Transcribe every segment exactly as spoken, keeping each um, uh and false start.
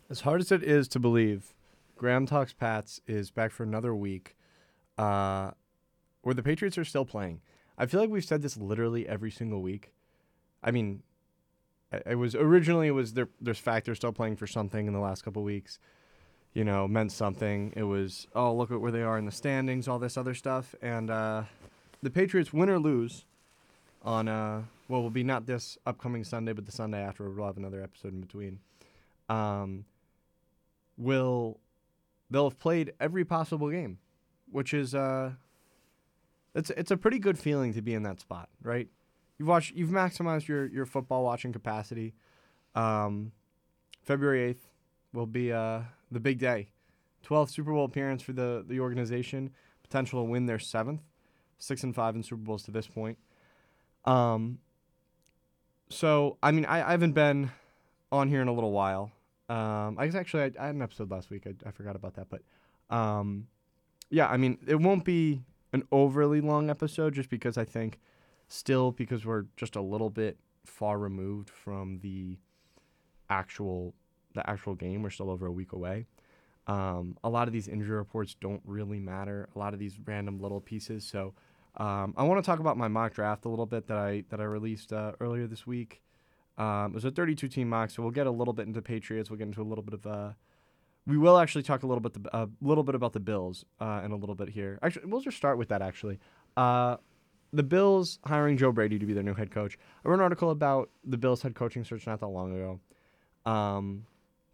As hard as it is to believe, Graham Talks Pats is back for another week uh, where the Patriots are still playing. I feel like we've said this literally every single week. I mean, it it was originally it was their there's fact they're still playing for something in the last couple weeks. You know, meant something. It was, oh, look at where they are in the standings, all this other stuff. And uh, the Patriots, win or lose, on, uh, well, will be not this upcoming Sunday, but the Sunday after. We'll have another episode in between. Um, will they'll have played every possible game, which is uh, it's it's a pretty good feeling to be in that spot, right? You've watched, you've maximized your your football watching capacity. Um, February eighth will be uh the big day, twelfth Super Bowl appearance for the the organization, potential to win their seventh, six and five in Super Bowls to this point. Um, so I mean I, I haven't been on here in a little while. Um, I guess actually I, I had an episode last week. I, I forgot about that, but um, yeah, I mean it won't be an overly long episode just because I think still because we're just a little bit far removed from the actual the actual game. We're still over a week away. Um, a lot of these injury reports don't really matter. A lot of these random little pieces. So um, I want to talk about my mock draft a little bit that I that I released uh, earlier this week. Um, it was a thirty-two team mock, so we'll get a little bit into Patriots. We'll get into a little bit of. Uh, we will actually talk a little bit a uh, little bit about the Bills uh, in a little bit here. Actually, we'll just start with that. Actually, uh, the Bills hiring Joe Brady to be their new head coach. I wrote an article about the Bills head coaching search not that long ago. Um,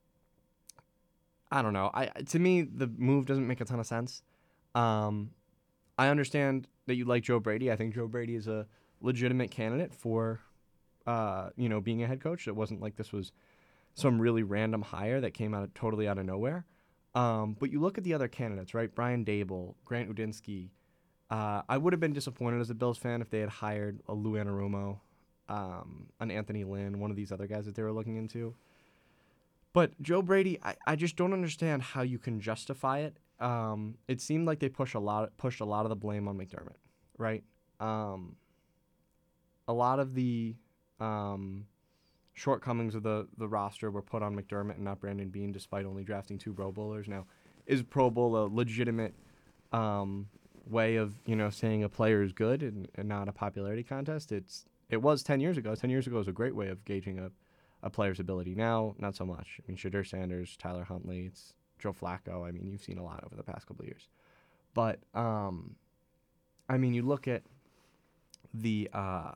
I don't know. I to me the move doesn't make a ton of sense. Um, I understand that you like Joe Brady. I think Joe Brady is a legitimate candidate for, uh, you know, being a head coach. It wasn't like this was some really random hire that came out of, totally out of nowhere. Um, but you look at the other candidates, right? Brian Dable, Grant Udinsky. Uh, I would have been disappointed as a Bills fan if they had hired a Lou Anarumo, um, an Anthony Lynn, one of these other guys that they were looking into. But Joe Brady, I, I just don't understand how you can justify it. Um, it seemed like they push a lot pushed a lot of the blame on McDermott, right? Um, a lot of the um, shortcomings of the, the roster were put on McDermott and not Brandon Beane, despite only drafting two Pro Bowlers. Now, is Pro Bowl a legitimate um, way of you know saying a player is good and, and not a popularity contest? It's it was ten years ago. Ten years ago was a great way of gauging a a player's ability. Now, not so much. I mean, Shadur Sanders, Tyler Huntley, it's Joe Flacco. I mean, you've seen a lot over the past couple of years. But, um, I mean, you look at the, uh,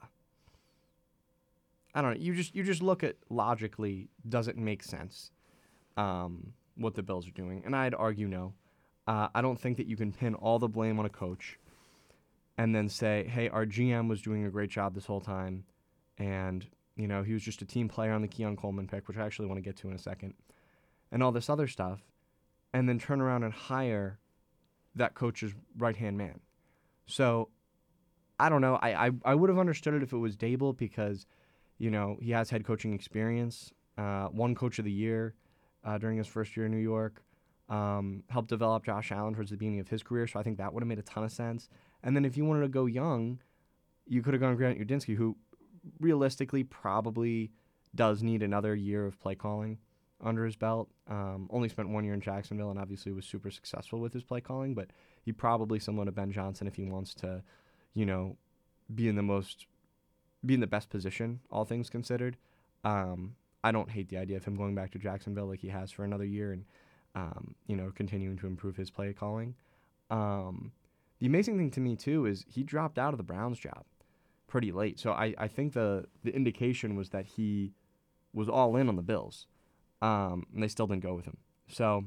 I don't know, you just you just look at logically, does it make sense um, what the Bills are doing? And I'd argue no. Uh, I don't think that you can pin all the blame on a coach and then say, hey, our G M was doing a great job this whole time, and you know, he was just a team player on the Keon Coleman pick, which I actually want to get to in a second, and all this other stuff, and then turn around and hire that coach's right-hand man. So, I don't know. I, I, I would have understood it if it was Dable because, you know, he has head coaching experience, uh, won Coach of the Year uh, during his first year in New York, um, helped develop Josh Allen towards the beginning of his career, so I think that would have made a ton of sense. And then if you wanted to go young, you could have gone Grant Udinsky, who realistically probably does need another year of play calling under his belt. Um, only spent one year in Jacksonville and obviously was super successful with his play calling, but he probably similar to Ben Johnson if he wants to, you know, be in the most, be in the best position, all things considered. Um, I don't hate the idea of him going back to Jacksonville like he has for another year and, um, you know, continuing to improve his play calling. Um, the amazing thing to me too is he dropped out of the Browns job pretty late. So I, I think the, the indication was that he was all in on the Bills, um, and they still didn't go with him. So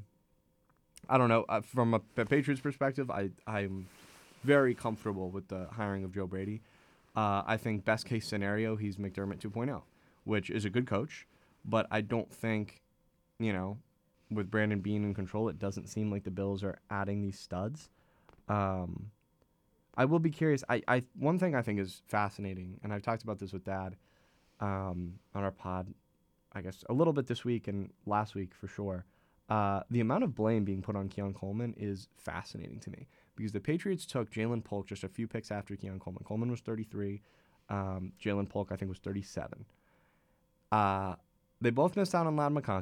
I don't know. Uh, from a, a Patriots perspective, I, I'm very comfortable with the hiring of Joe Brady. Uh, I think best case scenario, he's McDermott 2.0, which is a good coach, but I don't think, you know, with Brandon Beane in control, it doesn't seem like the Bills are adding these studs. Um, I will be curious. I, I one thing I think is fascinating, and I've talked about this with Dad um, on our pod, I guess, a little bit this week and last week for sure. Uh, the amount of blame being put on Keon Coleman is fascinating to me because the Patriots took Jalen Polk just a few picks after Keon Coleman. Coleman was thirty-three. Um, Jalen Polk, I think, was thirty-seven. Uh, they both missed out on Ladd McConkey,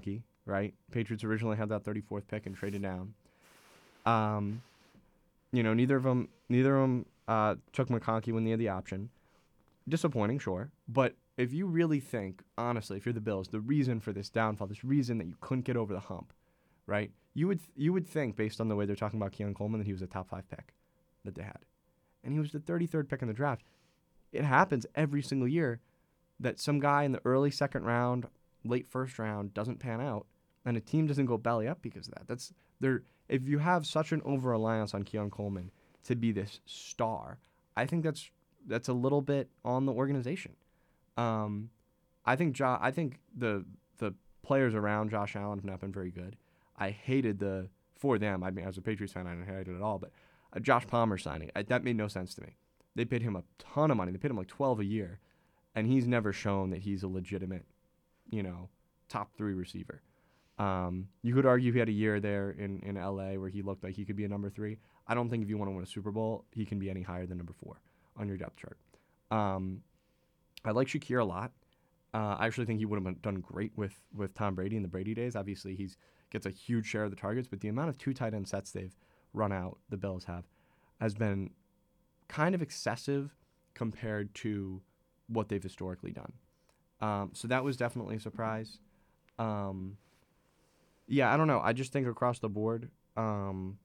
right? Patriots originally had that thirty-fourth pick and traded down. Um, you know, neither of them, neither of them uh, took McConkey when they had the option. Disappointing, sure, but if you really think, honestly, if you're the Bills, the reason for this downfall, this reason that you couldn't get over the hump, right? You would th- you would think, based on the way they're talking about Keon Coleman, that he was a top five pick that they had, and he was the thirty-third pick in the draft. It happens every single year that some guy in the early second round, late first round doesn't pan out, and a team doesn't go belly up because of that. That's there. If you have such an over reliance on Keon Coleman to be this star, I think that's that's a little bit on the organization. Um, I think jo- I think the the players around Josh Allen have not been very good. I hated the for them. I mean, as a Patriots fan, I didn't hate it at all. But uh, Josh Palmer signing, I, that made no sense to me. They paid him a ton of money. They paid him like twelve a year, and he's never shown that he's a legitimate, you know, top three receiver. Um, you could argue he had a year there in, in L A where he looked like he could be a number three. I don't think if you want to win a Super Bowl, he can be any higher than number four on your depth chart. Um, I like Shakir a lot. Uh, I actually think he would have done great with, with Tom Brady in the Brady days. Obviously, he's gets a huge share of the targets, but the amount of two tight end sets they've run out, the Bills have, has been kind of excessive compared to what they've historically done. Um, so that was definitely a surprise. Um, yeah, I don't know. I just think across the board um,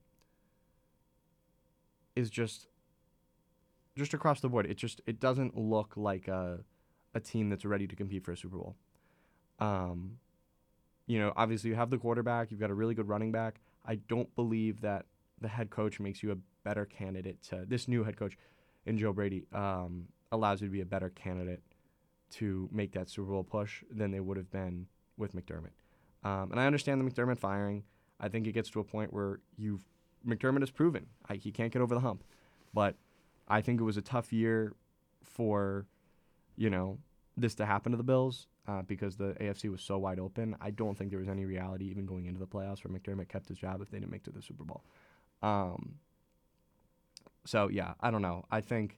is just just across the board. It just it doesn't look like a a team that's ready to compete for a Super Bowl. Um, you know, obviously you have the quarterback. You've got a really good running back. I don't believe that the head coach makes you a better candidate to this new head coach in Joe Brady um, allows you to be a better candidate to make that Super Bowl push than they would have been with McDermott. Um, and I understand the McDermott firing. I think it gets to a point where you've McDermott has proven I, he can't get over the hump. But I think it was a tough year for, you know, this to happen to the Bills uh, because the A F C was so wide open. I don't think there was any reality even going into the playoffs where McDermott kept his job if they didn't make it to the Super Bowl. Um, so, yeah, I don't know. I think,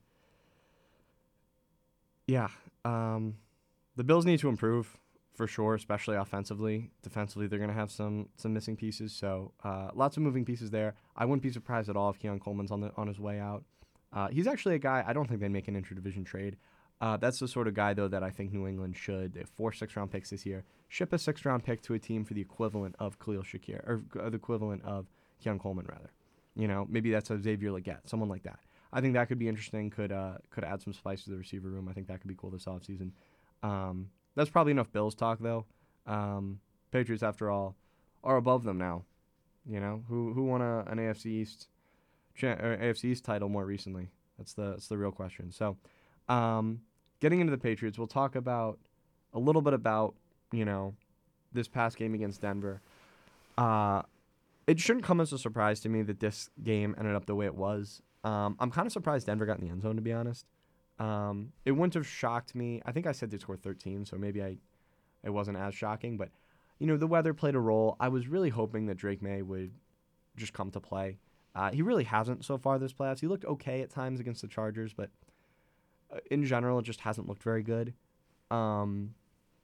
yeah, um, the Bills need to improve. For sure, especially offensively. Defensively, they're going to have some some missing pieces. So uh, lots of moving pieces there. I wouldn't be surprised at all if Keon Coleman's on the on his way out. Uh, he's actually a guy, I don't think they'd make an interdivision trade. Uh, that's the sort of guy, though, that I think New England should. They have four six-round picks this year. Ship a six-round pick to a team for the equivalent of Khalil Shakir, or uh, the equivalent of Keon Coleman, rather. You know, maybe that's a Xavier Legette, someone like that. I think that could be interesting, could uh, could add some spice to the receiver room. I think that could be cool this offseason. Um That's probably enough Bills talk, though. Um, Patriots, after all, are above them now. You know, who who won a, an A F C East cha- or A F C East title more recently? That's the that's the real question. So, um, getting into the Patriots, we'll talk about a little bit about you know this past game against Denver. Uh, it shouldn't come as a surprise to me that this game ended up the way it was. Um, I'm kind of surprised Denver got in the end zone, to be honest. Um, it wouldn't have shocked me. I think I said they scored thirteen, so maybe I, it wasn't as shocking. But, you know, the weather played a role. I was really hoping that Drake May would just come to play. Uh, he really hasn't so far this playoffs. He looked okay at times against the Chargers, but uh, in general, it just hasn't looked very good. Um,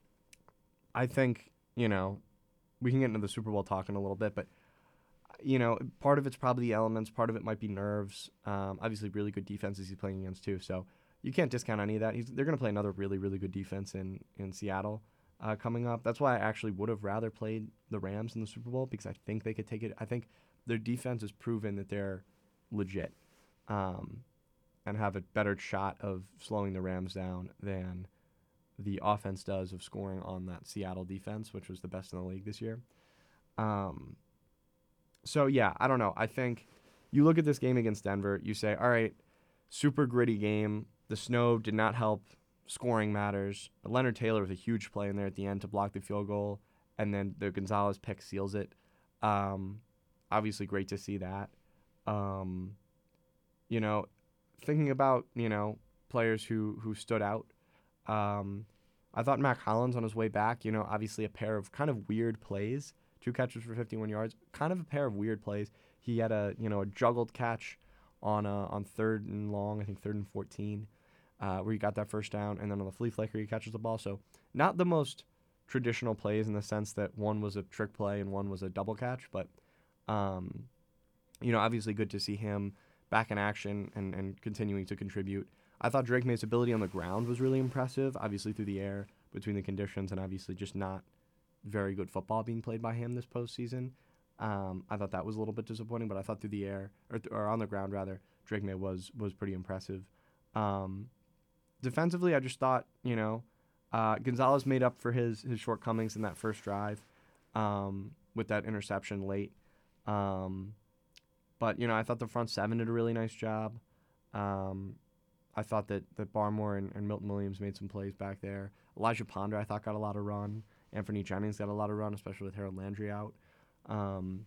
I think, you know, we can get into the Super Bowl talk in a little bit, but, you know, part of it's probably the elements. Part of it might be nerves. Um, obviously, really good defenses he's playing against, too, so you can't discount any of that. He's, they're going to play another really, really good defense in, in Seattle uh, coming up. That's why I actually would have rather played the Rams in the Super Bowl because I think they could take it. I think their defense has proven that they're legit um, and have a better shot of slowing the Rams down than the offense does of scoring on that Seattle defense, which was the best in the league this year. Um, so, yeah, I don't know. I think you look at this game against Denver, you say, all right, super gritty game. The snow did not help. Scoring matters. Leonard Taylor with a huge play in there at the end to block the field goal, and then the Gonzalez pick seals it. Um, obviously, great to see that. Um, you know, thinking about you know players who who stood out. Um, I thought Mac Hollins on his way back. You know, obviously a pair of kind of weird plays. Two catches for fifty-one yards. Kind of a pair of weird plays. He had a you know a juggled catch on uh, on third and long, I think third and fourteen, uh, where he got that first down, and then on the flea flicker he catches the ball. So not the most traditional plays in the sense that one was a trick play and one was a double catch. But, um, you know, obviously good to see him back in action and, and continuing to contribute. I thought Drake May's ability on the ground was really impressive, obviously through the air, between the conditions, and obviously just not very good football being played by him this postseason. Um, I thought that was a little bit disappointing, but I thought through the air, or, th- or on the ground rather, Drake May was was pretty impressive. Um, defensively, I just thought, you know, uh, Gonzalez made up for his, his shortcomings in that first drive um, with that interception late. Um, but, you know, I thought the front seven did a really nice job. Um, I thought that, that Barmore and, and Milton Williams made some plays back there. Elijah Ponder, I thought, got a lot of run. Anthony Jennings got a lot of run, especially with Harold Landry out. Um,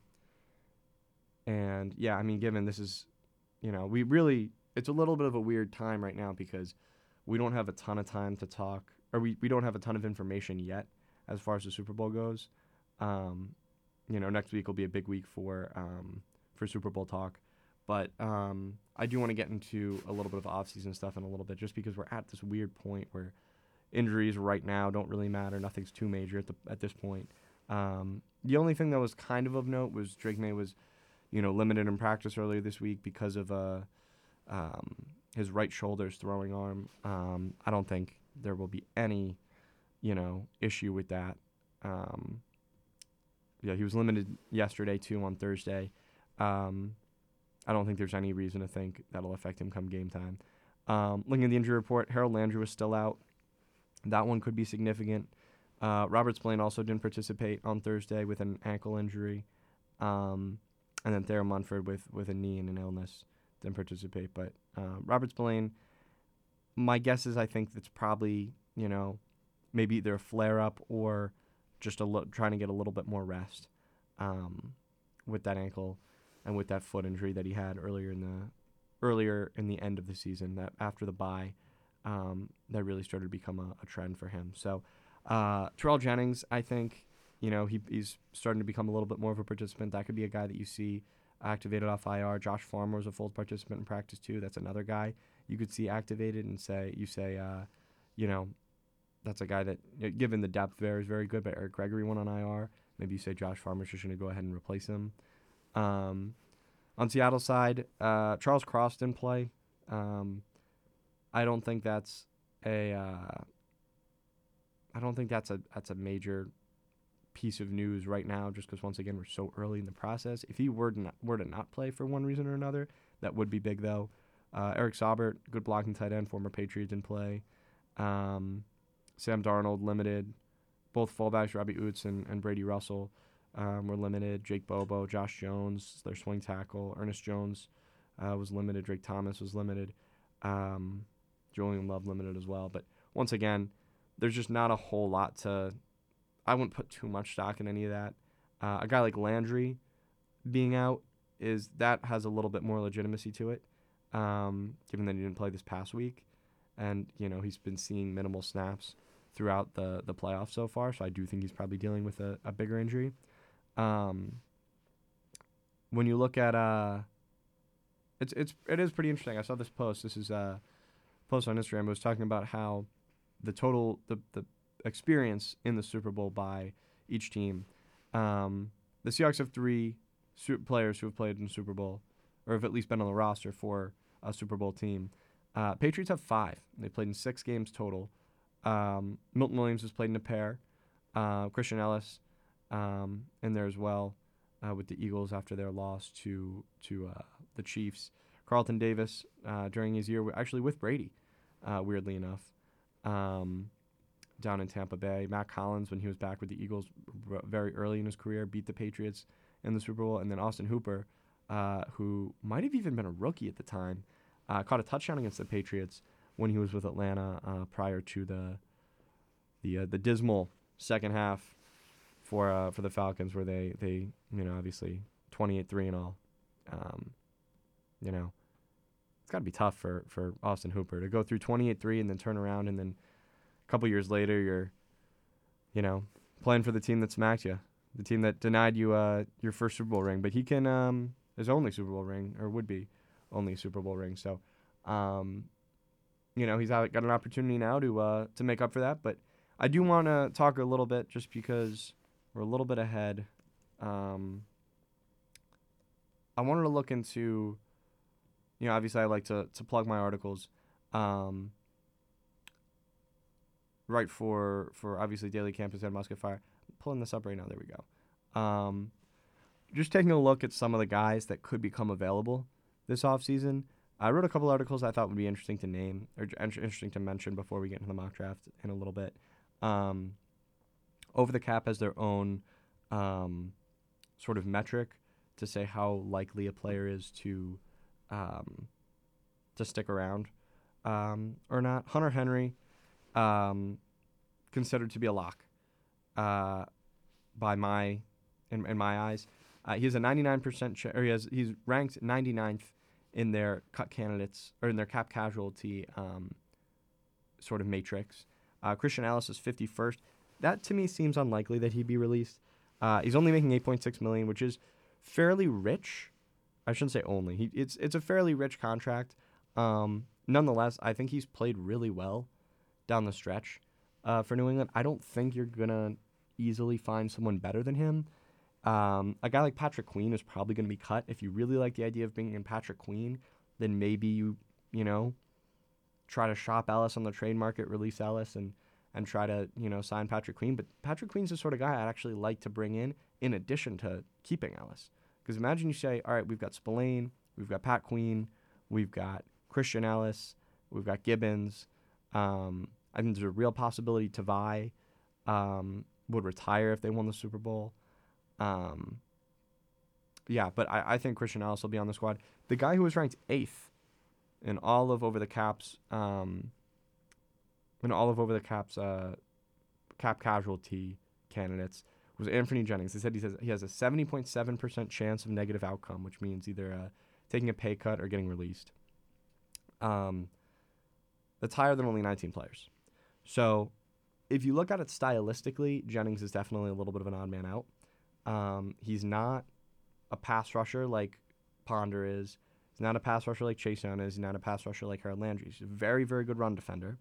and, yeah, I mean, given this is, you know, we really, it's a little bit of a weird time right now because we don't have a ton of time to talk, or we, we don't have a ton of information yet as far as the Super Bowl goes. Um, you know, next week will be a big week for um, for Super Bowl talk. But um, I do want to get into a little bit of off-season stuff in a little bit, just because we're at this weird point where injuries right now don't really matter. Nothing's too major at the at this point. Um, the only thing that was kind of of note was Drake May was, you know, limited in practice earlier this week because of uh, um, his right shoulder's throwing arm. Um, I don't think there will be any, you know, issue with that. Um, yeah, he was limited yesterday too on Thursday. Um, I don't think there's any reason to think that'll affect him come game time. Um, looking at the injury report, Harold Landry was still out. That one could be significant. Uh, Robert Spillane also didn't participate on Thursday with an ankle injury. Um, and then Thayer Munford with, with a knee and an illness didn't participate. But uh, Robert Spillane, my guess is I think it's probably, you know, maybe either a flare-up or just a lo- trying to get a little bit more rest um, with that ankle and with that foot injury that he had earlier in the earlier in the end of the season, that after the bye, um, that really started to become a, a trend for him. So uh, Terrell Jennings, I think, you know, he he's starting to become a little bit more of a participant. That could be a guy that you see activated off I R. Josh Farmer was a full participant in practice too. That's another guy you could see activated and say you say, uh, you know, that's a guy that, given the depth there, is very good. But Eric Gregory went on I R. Maybe you say Josh Farmer's just going to go ahead and replace him. Um, on Seattle's side, uh, Charles Cross didn't play. Um, I don't think that's a. Uh, I don't think that's a that's a major piece of news right now, just because once again we're so early in the process. If he were to not, were to not play for one reason or another, that would be big though. Uh, Eric Saubert, good blocking tight end, former Patriot, didn't play. Um, Sam Darnold limited. Both fullbacks, Robbie Oots and, and Brady Russell, um, were limited. Jake Bobo, Josh Jones, their swing tackle. Ernest Jones uh, was limited. Drake Thomas was limited. Um, Julian Love limited as well. But once again, there's just not a whole lot to. I wouldn't put too much stock in any of that. Uh, a guy like Landry being out is that has a little bit more legitimacy to it, um, given that he didn't play this past week, and you know he's been seeing minimal snaps throughout the the playoffs so far. So I do think he's probably dealing with a, a bigger injury. Um, when you look at uh, it's it's it is pretty interesting. I saw this post. This is a post on Instagram. It was talking about how the total the the experience in the Super Bowl by each team. Um, the Seahawks have three su- players who have played in the Super Bowl, or have at least been on the roster for a Super Bowl team. Uh, Patriots have five. They played in six games total. Um, Milton Williams has played in a pair. Uh, Christian Ellis um, in there as well uh, with the Eagles after their loss to to uh, the Chiefs. Carlton Davis uh, during his year, actually with Brady, uh, weirdly enough, um, down in Tampa Bay. Matt Collins, when he was back with the Eagles r- very early in his career, beat the Patriots in the Super Bowl. And then Austin Hooper, uh, who might have even been a rookie at the time, uh, caught a touchdown against the Patriots when he was with Atlanta uh, prior to the the uh, the dismal second half for uh, for the Falcons, where they, they you know obviously twenty-eight three and all. Um, you know, it's got to be tough for, for Austin Hooper to go through twenty-eight three and then turn around, and then a couple years later you're, you know, playing for the team that smacked you, the team that denied you uh, your first Super Bowl ring. But he can um, his only Super Bowl ring, or would be only Super Bowl ring. So. Um, You know, he's got an opportunity now to uh, to make up for that. But I do want to talk a little bit just because we're a little bit ahead. Um, I wanted to look into, you know, obviously I like to, to plug my articles. Um, right for, for obviously Daily Campus and Musket Fire. I'm pulling this up right now. There we go. Um, just taking a look at some of the guys that could become available this offseason. I wrote a couple articles I thought would be interesting to name or interesting to mention before we get into the mock draft in a little bit. Um, Over the Cap has their own um, sort of metric to say how likely a player is to um, to stick around um, or not. Hunter Henry, um, considered to be a lock uh, by my in, in my eyes. Uh, he has a ninety-nine percent ch- or he has he's ranked ninety-ninth in their cut candidates or in their cap casualty um, sort of matrix. Uh, Christian Ellis is fifty-first. That to me seems unlikely that he'd be released. Uh, he's only making eight point six million dollars, which is fairly rich. I shouldn't say only. He, it's it's a fairly rich contract. Um, nonetheless, I think he's played really well down the stretch uh, for New England. I don't think you're gonna easily find someone better than him. Um, a guy like Patrick Queen is probably going to be cut. If you really like the idea of bringing in Patrick Queen, then maybe you, you know, try to shop Ellis on the trade market, release Ellis, and, and try to, you know, sign Patrick Queen. But Patrick Queen's the sort of guy I'd actually like to bring in in addition to keeping Ellis. Because imagine you say, all right, we've got Spillane, we've got Pat Queen, we've got Christian Ellis, we've got Gibbons. Um, I think there's a real possibility Tavai um, would retire if they won the Super Bowl. Um, yeah, but I, I think Christian Ellis will be on the squad. The guy who was ranked eighth in all of Over the Cap's, um, in all of Over the Cap's uh, cap casualty candidates was Anthony Jennings. They said he says he has a seventy point seven percent chance of negative outcome, which means either uh, taking a pay cut or getting released. Um, that's higher than only nineteen players. So if you look at it stylistically, Jennings is definitely a little bit of an odd man out. Um, he's not a pass rusher like Ponder is. He's not a pass rusher like Chase Young is. He's not a pass rusher like Harold Landry. He's a very, very good run defender.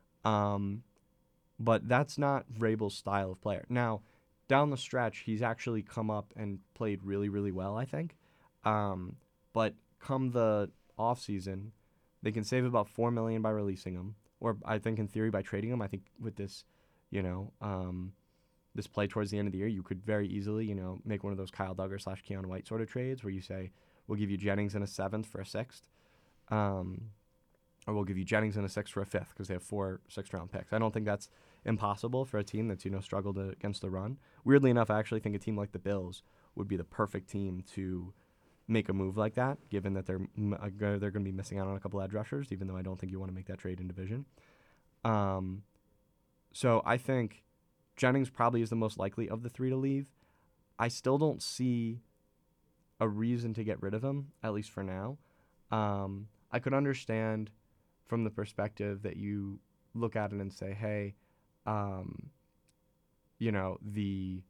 Um, but that's not Vrabel's style of player. Now, down the stretch, he's actually come up and played really, really well, I think. Um, but come the offseason, they can save about four million dollars by releasing him. Or I think in theory by trading him. I think with this, you know, um, this play towards the end of the year, you could very easily, you know, make one of those Kyle Duggar slash Keon White sort of trades where you say, we'll give you Jennings in a seventh for a sixth. Um, or we'll give you Jennings in a sixth for a fifth because they have four sixth-round picks. I don't think that's impossible for a team that's, you know, struggled to, against the run. Weirdly enough, I actually think a team like the Bills would be the perfect team to make a move like that, given that they're they're going to be missing out on a couple edge rushers, even though I don't think you want to make that trade in division. Um, so I think Jennings probably is the most likely of the three to leave. I still don't see a reason to get rid of him, at least for now. Um, I could understand from the perspective that you look at it and say, hey, um, you know, the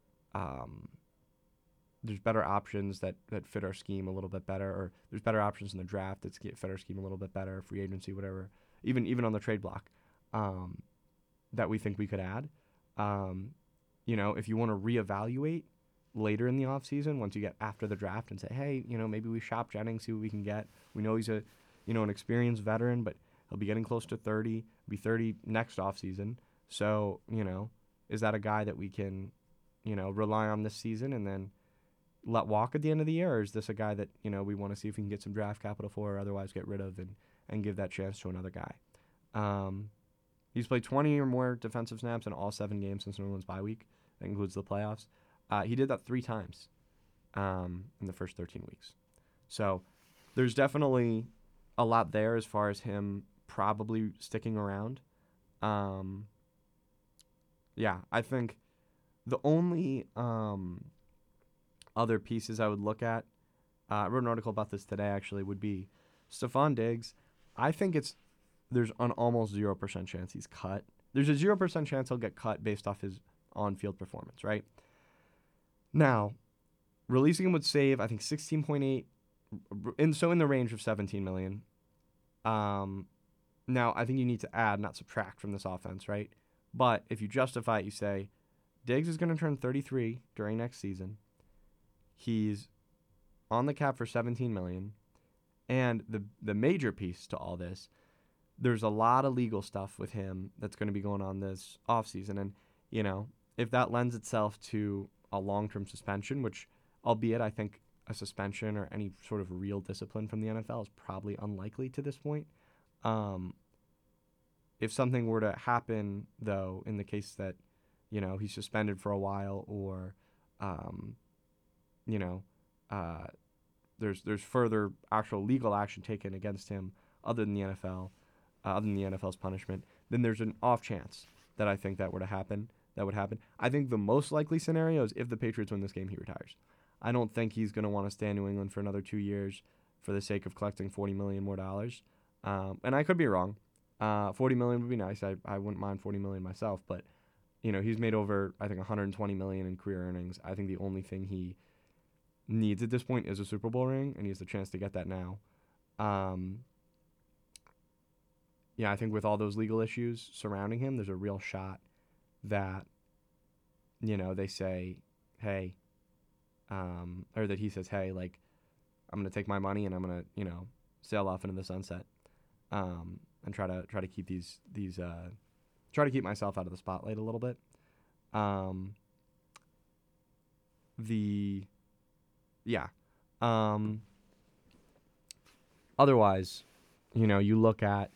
um, there's better options that, that fit our scheme a little bit better, or there's better options in the draft that fit our scheme a little bit better, free agency, whatever, even even on the trade block, um, that we think we could add. Um, you know, if you want to reevaluate later in the offseason, once you get after the draft and say, hey, you know, maybe we shop Jennings, see what we can get. We know he's a, you know, an experienced veteran, but he'll be getting close to thirty, be thirty next offseason. So, you know, is that a guy that we can, you know, rely on this season and then let walk at the end of the year? Or is this a guy that, you know, we want to see if we can get some draft capital for or otherwise get rid of and, and give that chance to another guy? Um, he's played twenty or more defensive snaps in all seven games since New England's bye week. That includes the playoffs. Uh, he did that three times um, in the first thirteen weeks. So there's definitely a lot there as far as him probably sticking around. Um, yeah, I think the only um, other pieces I would look at, uh, I wrote an article about this today actually, would be Stephon Diggs. I think it's there's an almost zero percent chance he's cut. There's a zero percent chance he'll get cut based off his on-field performance, right? Now, releasing him would save, I think, sixteen point eight, in, so in the range of seventeen million dollars. Um, now, I think you need to add, not subtract from this offense, right? But if you justify it, you say Diggs is going to turn thirty-three during next season. He's on the cap for seventeen million dollars. And the the major piece to all this, there's a lot of legal stuff with him that's going to be going on this offseason. And, you know, if that lends itself to a long-term suspension, which, albeit I think a suspension or any sort of real discipline from the N F L is probably unlikely to this point. Um, if something were to happen, though, in the case that, you know, he's suspended for a while or, um, you know, uh, there's there's further actual legal action taken against him other than the N F L, uh, other than the N F L's punishment, then there's an off chance that I think that were to happen. That would happen. I think the most likely scenario is if the Patriots win this game, he retires. I don't think he's going to want to stay in New England for another two years for the sake of collecting forty million dollars more dollars. Um, and I could be wrong. Uh, forty million dollars would be nice. I, I wouldn't mind forty million dollars myself. But, you know, he's made over, I think, one hundred twenty million dollars in career earnings. I think the only thing he needs at this point is a Super Bowl ring, and he has the chance to get that now. Um, yeah, I think with all those legal issues surrounding him, there's a real shot that, you know, they say, hey, um, or that he says, hey, like, I'm going to take my money and I'm going to, you know, sail off into the sunset, um, and try to try to keep these, these uh, try to keep myself out of the spotlight a little bit. Um, the, yeah. Um, otherwise, you know, you look at,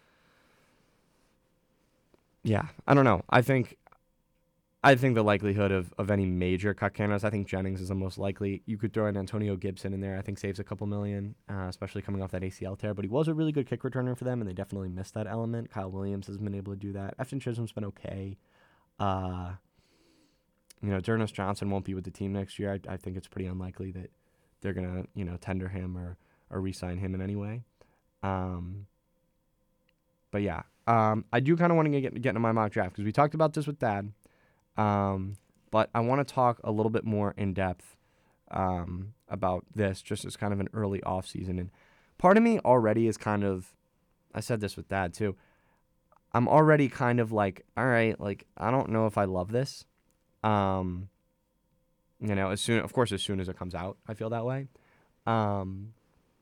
yeah, I don't know. I think I think the likelihood of, of any major cut candidates, I think Jennings is the most likely. You could throw in Antonio Gibson in there. I think saves a couple million, uh, especially coming off that A C L tear. But he was a really good kick returner for them, and they definitely missed that element. Kyle Williams has been able to do that. Efton Chisholm's been okay. Uh, you know, D'Ernest Johnson won't be with the team next year. I, I think it's pretty unlikely that they're going to, you know, tender him or, or re-sign him in any way. Um, but, yeah. Um, I do kind of want to get, get into my mock draft because we talked about this with Dad. Um, but I want to talk a little bit more in depth um, about this just as kind of an early off season. And part of me already is kind of, I said this with Dad too, I'm already kind of like, all right, like, I don't know if I love this. Um, you know, as soon, of course, as soon as it comes out, I feel that way. Um,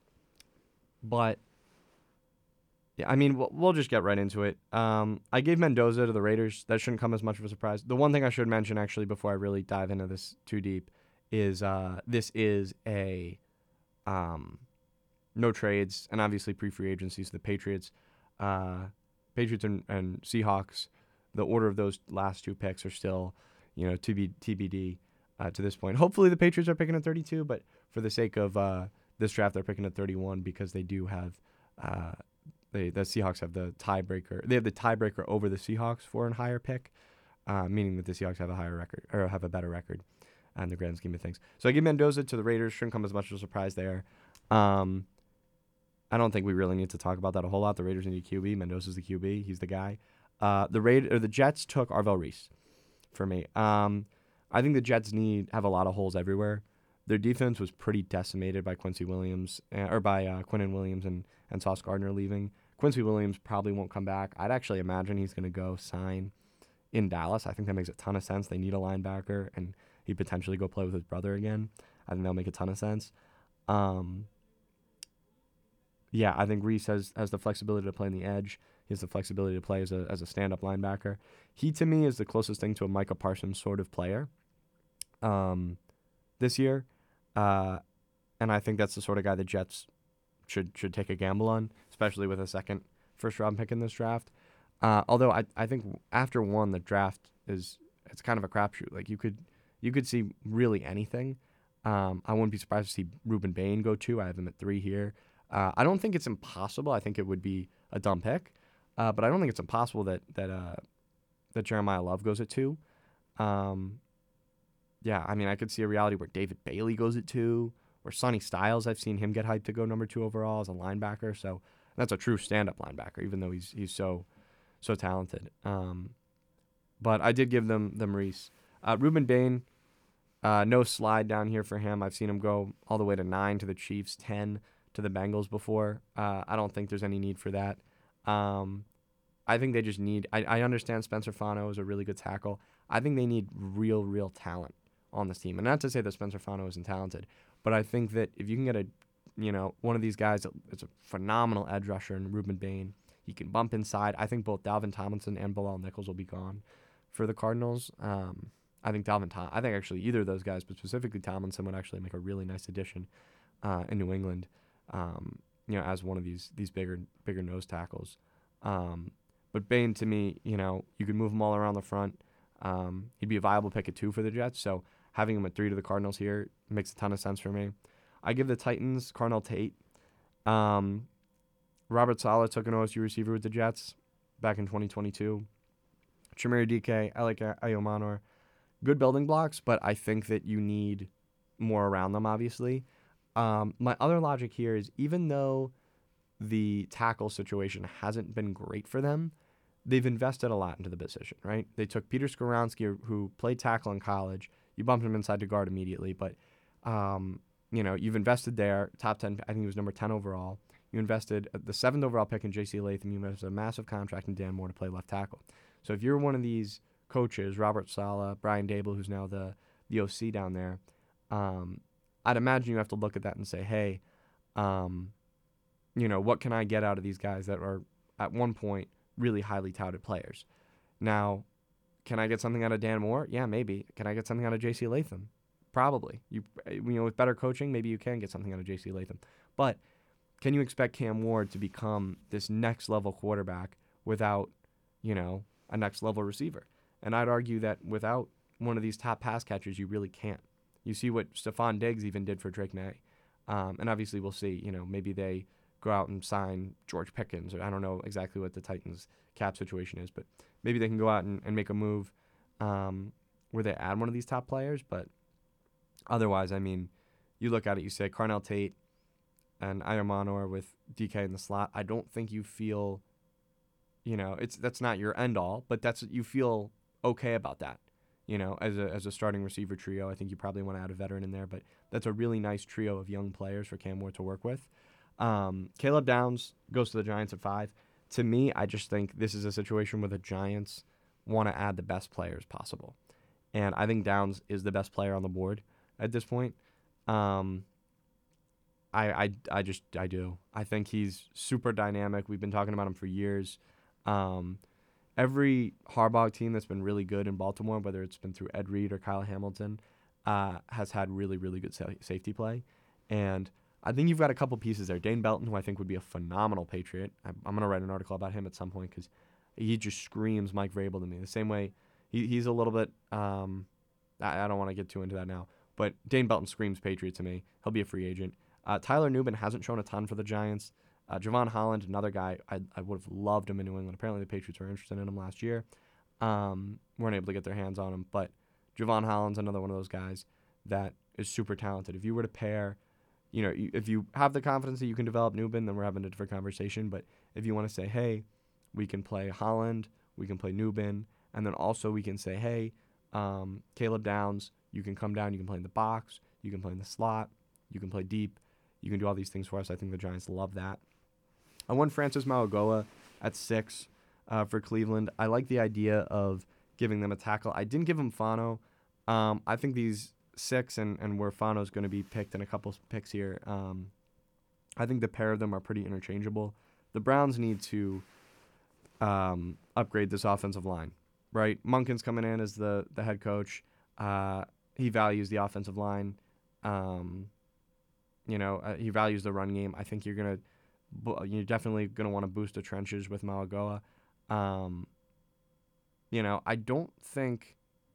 but yeah, I mean, we'll, we'll just get right into it. Um, I gave Mendoza to the Raiders. That shouldn't come as much of a surprise. The one thing I should mention, actually, before I really dive into this too deep, is uh, this is a um, no trades and obviously pre-free agencies. The Patriots, uh, Patriots and, and Seahawks, the order of those last two picks are still, you know, to be T B D uh, to this point. Hopefully, the Patriots are picking at thirty-two, but for the sake of uh, this draft, they're picking at thirty-one because they do have. Uh, They, the Seahawks have the tiebreaker. They have the tiebreaker over the Seahawks for a higher pick, uh, meaning that the Seahawks have a higher record or have a better record in the grand scheme of things. So I give Mendoza to the Raiders. Shouldn't come as much of a surprise there. Um, I don't think we really need to talk about that a whole lot. The Raiders need a Q B. Mendoza's the Q B. He's the guy. Uh, the Raid or the Jets took Arvell Reese for me. Um, I think the Jets need have a lot of holes everywhere. Their defense was pretty decimated by Quincy Williams uh, or by uh, Quinnen Williams and, and Sauce Gardner leaving. Quincy Williams probably won't come back. I'd actually imagine he's going to go sign in Dallas. I think that makes a ton of sense. They need a linebacker, and he potentially go play with his brother again. I think that'll make a ton of sense. Um, yeah, I think Reese has, has the flexibility to play on the edge. He has the flexibility to play as a as a stand-up linebacker. He, to me, is the closest thing to a Micah Parsons sort of player um, this year. Uh, and I think that's the sort of guy the Jets should should take a gamble on, especially with a second first-round pick in this draft. Uh, although I I think after one, the draft is it's kind of a crapshoot. Like you could you could see really anything. Um, I wouldn't be surprised to see Ruben Bain go two. I have him at three here. Uh, I don't think it's impossible. I think it would be a dumb pick, uh, but I don't think it's impossible that that uh, that Jeremiah Love goes at two. Um, yeah, I mean, I could see a reality where David Bailey goes at two, or Sonny Styles. I've seen him get hyped to go number two overall as a linebacker. So that's a true stand-up linebacker, even though he's he's so so talented. Um, but I did give them them Reese. Uh, Ruben Bain, uh, no slide down here for him. I've seen him go all the way to nine to the Chiefs, ten to the Bengals before. Uh, I don't think there's any need for that. Um, I think they just need. I, I understand Spencer Fano is a really good tackle. I think they need real, real talent on this team. And not to say that Spencer Fano isn't talented, but I think that if you can get a, you know, one of these guys that's a phenomenal edge rusher in Ruben Bain, he can bump inside. I think both Dalvin Tomlinson and Bilal Nichols will be gone for the Cardinals. Um, I think Dalvin Tom. I think actually either of those guys, but specifically Tomlinson, would actually make a really nice addition uh, in New England. Um, you know, as one of these these bigger bigger nose tackles. Um, but Bain, to me, you know, you could move him all around the front. Um, he'd be a viable pick at two for the Jets. So having him at three to the Cardinals here makes a ton of sense for me. I give the Titans Carnell Tate. Um, Robert Saleh took an O S U receiver with the Jets back in twenty twenty-two. Chimere D K, I like Ayomanor. Good building blocks, but I think that you need more around them, obviously. Um, my other logic here is even though the tackle situation hasn't been great for them, they've invested a lot into the position, right? They took Peter Skoronski, who played tackle in college. You bumped him inside to guard immediately, but, um, you know, you've invested there. Top ten, I think he was number ten overall. You invested the seventh overall pick in J C Latham. You invested a massive contract in Dan Moore to play left tackle. So if you're one of these coaches, Robert Saleh, Brian Dable, who's now the, the O C down there, um, I'd imagine you have to look at that and say, hey, um, you know, what can I get out of these guys that are at one point really highly touted players? Now, can I get something out of Dan Moore? Yeah, maybe. Can I get something out of J C Latham? Probably. You, you know, with better coaching, maybe you can get something out of J C Latham. But can you expect Cam Ward to become this next level quarterback without, you know, a next level receiver? And I'd argue that without one of these top pass catchers, you really can't. You see what Stephon Diggs even did for Drake May. Um, and obviously we'll see, you know, maybe they go out and sign George Pickens, or I don't know exactly what the Titans cap situation is, but maybe they can go out and, and make a move um, where they add one of these top players. But otherwise, I mean, you look at it, you say Carnell Tate and Ayomanor with D K in the slot. I don't think you feel, you know, it's that's not your end all, but that's you feel okay about that. You know, as a as a starting receiver trio, I think you probably want to add a veteran in there, but that's a really nice trio of young players for Cam Ward to work with. Um, Caleb Downs goes to the Giants at five. To me, I just think this is a situation where the Giants want to add the best players possible. And I think Downs is the best player on the board at this point. Um, I, I, I just, I do. I think he's super dynamic. We've been talking about him for years. Um, every Harbaugh team that's been really good in Baltimore, whether it's been through Ed Reed or Kyle Hamilton, uh, has had really, really good sa- safety play. And I think you've got a couple pieces there. Dane Belton, who I think would be a phenomenal Patriot. I'm, I'm going to write an article about him at some point because he just screams Mike Vrabel to me. The same way he, he's a little bit, um, I, I don't want to get too into that now, but Dane Belton screams Patriot to me. He'll be a free agent. Uh, Tyler Nubin hasn't shown a ton for the Giants. Uh, Javon Holland, another guy, I, I would have loved him in New England. Apparently the Patriots were interested in him last year. Um, weren't able to get their hands on him, but Javon Holland's another one of those guys that is super talented. If you were to pair, you know, if you have the confidence that you can develop Nubin, then we're having a different conversation. But if you want to say, hey, we can play Holland, we can play Nubin, and then also we can say, hey, um, Caleb Downs, you can come down, you can play in the box, you can play in the slot, you can play deep, you can do all these things for us. I think the Giants love that. I won Francis Mauigoa at six uh, for Cleveland. I like the idea of giving them a tackle. I didn't give him Fano. Um, I think these six and, and where Fano's going to be picked in a couple picks here, um, I think the pair of them are pretty interchangeable. The Browns need to um, upgrade this offensive line, right? Monken's coming in as the, the head coach. Uh, he values the offensive line. Um, you know, uh, he values the run game. I think you're going to You're definitely going to want to boost the trenches with Mauigoa. Um, you know, I don't think...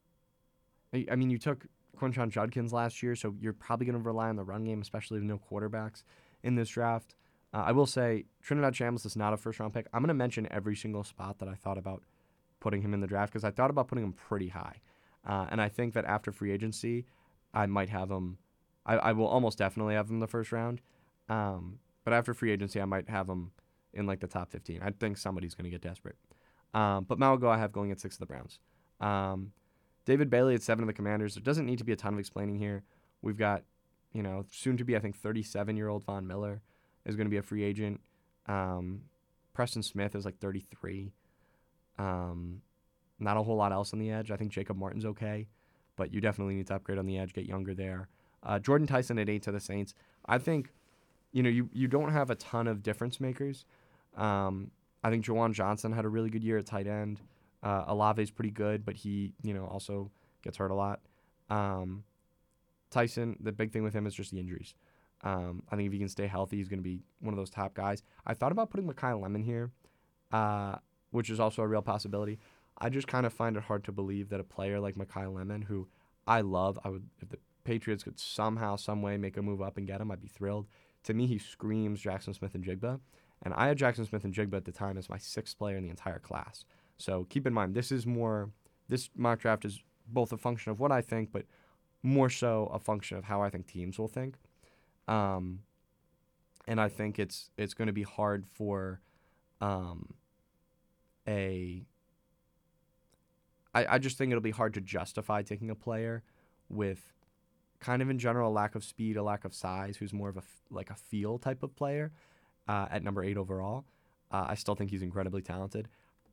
I, I mean, you took Quinshon Judkins last year, so you're probably going to rely on the run game, especially with no quarterbacks in this draft. Uh, I will say, Trinidad Chambliss is not a first-round pick. I'm going to mention every single spot that I thought about putting him in the draft, because I thought about putting him pretty high. Uh, and I think that after free agency, I might have him... I, I will almost definitely have him in the first round. Um... But after free agency, I might have him in like the top fifteen. I think somebody's going to get desperate. Um, but Mauigoa I have going at six of the Browns. Um, David Bailey at seven of the Commanders. There doesn't need to be a ton of explaining here. We've got, you know, soon to be, I think, thirty-seven-year-old Von Miller is going to be a free agent. Um, Preston Smith is like thirty-three. Um, not a whole lot else on the edge. I think Jacob Martin's okay, but you definitely need to upgrade on the edge, get younger there. Uh, Jordan Tyson at eight to the Saints. I think, you know, you, you don't have a ton of difference makers. Um, I think Jawan Johnson had a really good year at tight end. Uh, Olave's pretty good, but he, you know, also gets hurt a lot. Um, Tyson, the big thing with him is just the injuries. Um, I think if he can stay healthy, he's going to be one of those top guys. I thought about putting Mekhi Lemon here, uh, which is also a real possibility. I just kind of find it hard to believe that a player like Mekhi Lemon, who I love, I would if the Patriots could somehow, some way make a move up and get him, I'd be thrilled. To me, he screams Jackson Smith and Jigba, and I had Jackson Smith and Jigba at the time as my sixth player in the entire class. So keep in mind, this is more, this mock draft is both a function of what I think, but more so a function of how I think teams will think. Um, and I think it's it's going to be hard for um, a. I, I just think it'll be hard to justify taking a player with kind of in general a lack of speed, a lack of size, who's more of a f- like a feel type of player uh, at number eight overall. Uh, I still think he's incredibly talented.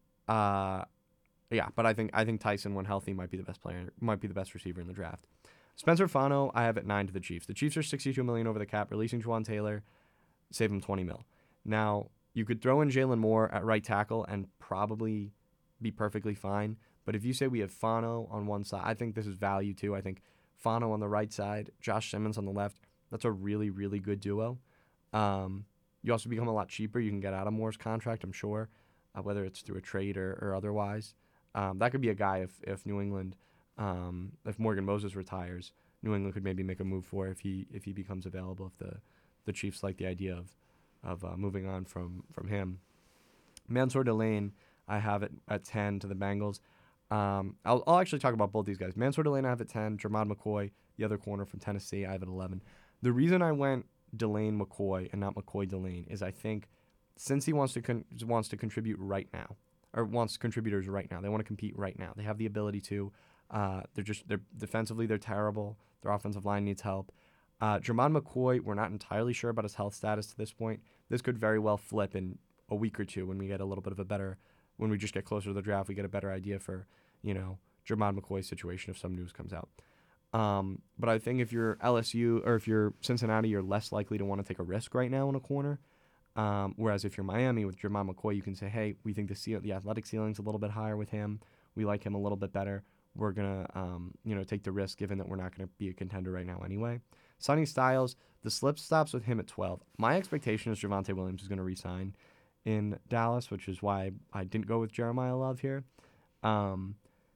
Uh, yeah, but I think I think Tyson, when healthy, might be the best player, might be the best receiver in the draft. Spencer Fano, I have at nine to the Chiefs. The Chiefs are sixty-two million dollars over the cap, releasing Juwan Taylor, save him twenty mil. Now, you could throw in Jalen Moore at right tackle and probably be perfectly fine. But if you say we have Fano on one side, I think this is value too. I think Fano on the right side, Josh Simmons on the left, that's a really, really good duo. Um, you also become a lot cheaper. You can get out of Moore's contract, I'm sure, uh, whether it's through a trade or, or otherwise. Um, that could be a guy if, if New England... Um, if Morgan Moses retires, New England could maybe make a move for if he if he becomes available. If the, the Chiefs like the idea of of uh, moving on from from him. Mansour Delane, I have it at ten to the Bengals. Um, I'll I'll actually talk about both these guys. Mansour Delane I have at ten. Jermod McCoy, the other corner from Tennessee, I have at eleven. The reason I went Delane McCoy and not McCoy Delane is I think since he wants to con- wants to contribute right now, or wants contributors right now, they want to compete right now. They have the ability to. Uh, they're just they're defensively they're terrible. Their offensive line needs help. Uh, Jermod McCoy, we're not entirely sure about his health status to this point. This could very well flip in a week or two when we get a little bit of a better, when we just get closer to the draft, we get a better idea for, you know, Jermod McCoy's situation if some news comes out. Um, but I think if you're L S U or if you're Cincinnati, you're less likely to want to take a risk right now in a corner. Um, whereas if you're Miami with Jermod McCoy, you can say, hey, we think the ce- the athletic ceiling's a little bit higher with him. We like him a little bit better. We're going to, um, you know, take the risk given that we're not going to be a contender right now anyway. Sonny Styles, the slip stops with him at twelve. My expectation is Javonte Williams is going to re-sign in Dallas, which is why I didn't go with Jeremiah Love here. Um,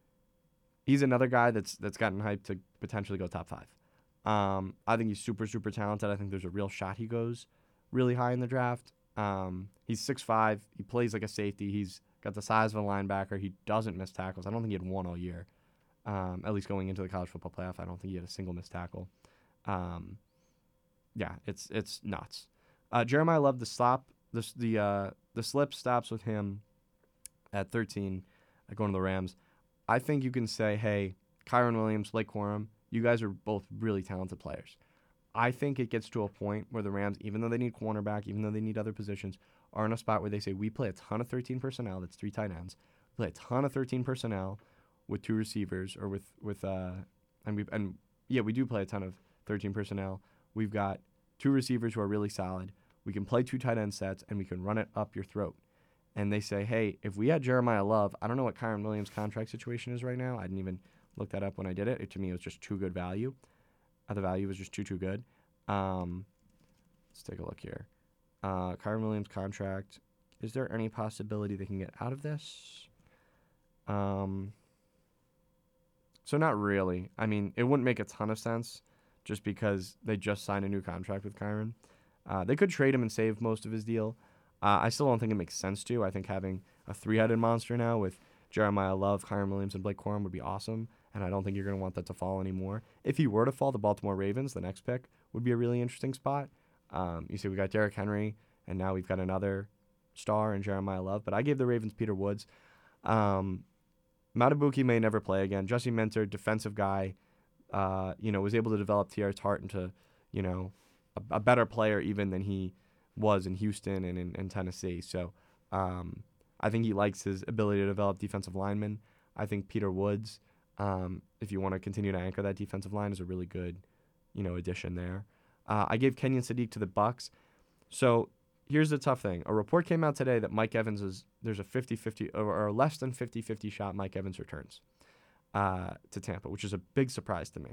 he's another guy that's that's gotten hyped to potentially go top five. Um, I think he's super, super talented. I think there's a real shot he goes really high in the draft. Um, he's six five. He plays like a safety. He's got the size of a linebacker. He doesn't miss tackles. I don't think he had one all year. Um, at least going into the college football playoff, I don't think he had a single missed tackle. Um, yeah, it's it's nuts. Uh, Jeremiah loved the stop, the the uh, the slip stops with him at thirteen, uh, going to the Rams. I think you can say, hey, Kyron Williams, Blake Corum, you guys are both really talented players. I think it gets to a point where the Rams, even though they need cornerback, even though they need other positions, are in a spot where they say we play a ton of thirteen personnel. That's three tight ends. We play a ton of thirteen personnel with two receivers, or with with uh, and we and yeah, we do play a ton of thirteen personnel. We've got two receivers who are really solid. We can play two tight end sets, and we can run it up your throat. And they say, hey, if we had Jeremiah Love, I don't know what Kyron Williams' contract situation is right now. I didn't even look that up when I did it. It to me, it was just too good value. Uh, the value was just too, too good. Um, let's take a look here. Uh, Kyron Williams' contract. Is there any possibility they can get out of this? Um... So not really. I mean, it wouldn't make a ton of sense just because they just signed a new contract with Kyron. Uh, they could trade him and save most of his deal. Uh, I still don't think it makes sense to. I think having a three-headed monster now with Jeremiah Love, Kyron Williams, and Blake Corum would be awesome, and I don't think you're going to want that to fall anymore. If he were to fall, the Baltimore Ravens, the next pick, would be a really interesting spot. Um, you see we got Derrick Henry, and now we've got another star in Jeremiah Love, but I gave the Ravens Peter Woods. Um... Matabuki may never play again. Jesse Minter, defensive guy, uh, you know, was able to develop T R Tart into, you know, a, a better player even than he was in Houston and in, in Tennessee. So um, I think he likes his ability to develop defensive linemen. I think Peter Woods, um, if you want to continue to anchor that defensive line, is a really good, you know, addition there. Uh, I gave Kenyon Sadiq to the Bucks. So here's the tough thing. A report came out today that Mike Evans is, there's a fifty-fifty or, or less than fifty-fifty shot Mike Evans returns uh, to Tampa, which is a big surprise to me.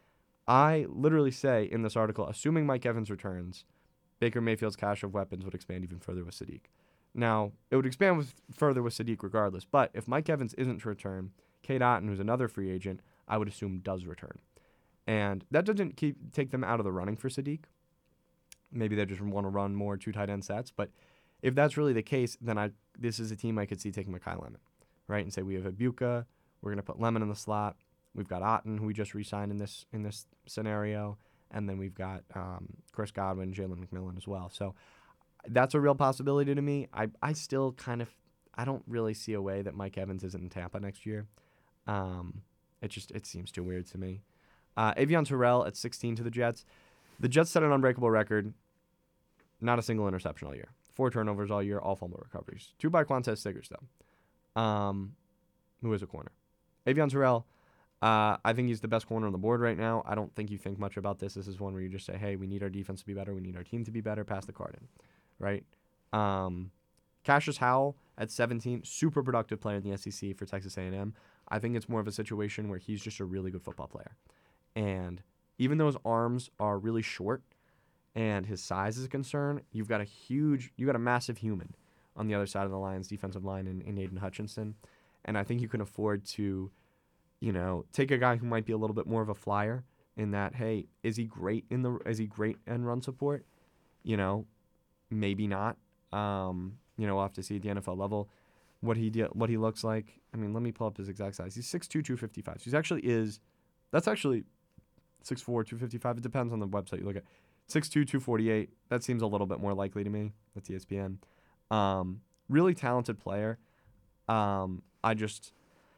I literally say in this article, assuming Mike Evans returns, Baker Mayfield's cache of weapons would expand even further with Sadiq. Now, it would expand with, further with Sadiq regardless, but if Mike Evans isn't to return, Cade Otton, who's another free agent, I would assume does return. And that doesn't keep take them out of the running for Sadiq. Maybe they just want to run more two tight end sets, but if that's really the case, then I this is a team I could see taking Mekhi Lemon, right? And say we have Ibuka, we're going to put Lemon in the slot. We've got Otton, who we just re-signed in this in this scenario, and then we've got um, Chris Godwin, Jalen McMillan as well. So that's a real possibility to me. I, I still kind of I don't really see a way that Mike Evans isn't in Tampa next year. Um, it just it seems too weird to me. Uh, Avion Terrell at sixteen to the Jets. The Jets set an unbreakable record. Not a single interception all year. Four turnovers all year, all fumble recoveries. Two by Quantez Stiggers, though, um, who is a corner. Avion Terrell, uh, I think he's the best corner on the board right now. I don't think you think much about this. This is one where you just say, hey, we need our defense to be better. We need our team to be better. Pass the card in, right? Um, Cassius Howell at seventeen, super productive player in the S E C for Texas A and M. I think it's more of a situation where he's just a really good football player. And even though his arms are really short and his size is a concern, you've got a huge, you got a massive human on the other side of the Lions' defensive line in, in Aiden Hutchinson. And I think you can afford to, you know, take a guy who might be a little bit more of a flyer in that, hey, is he great in the, is he great in run support? You know, maybe not. Um, you know, we'll have to see at the N F L level what he de- what he looks like. I mean, let me pull up his exact size. He's six two, two fifty-five. So he's actually is, that's actually six four, two fifty-five. It depends on the website you look at. six two, two forty-eight. That seems a little bit more likely to me. That's E S P N. Um, really talented player. Um, I just,